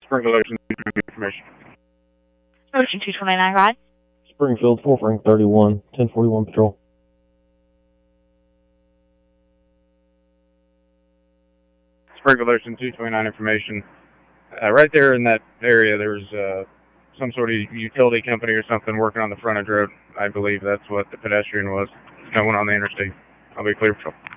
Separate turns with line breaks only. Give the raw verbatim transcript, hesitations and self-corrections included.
Springfield Ocean information.
Ocean two twenty-nine, go ahead.
Springfield, four Frank thirty-one, ten forty-one patrol.
Springfield Ocean two twenty-nine information. Uh, right there in that area, there was uh, some sort of utility company or something working on the frontage road. I believe that's what the pedestrian was going on the interstate. I'll be clear patrol.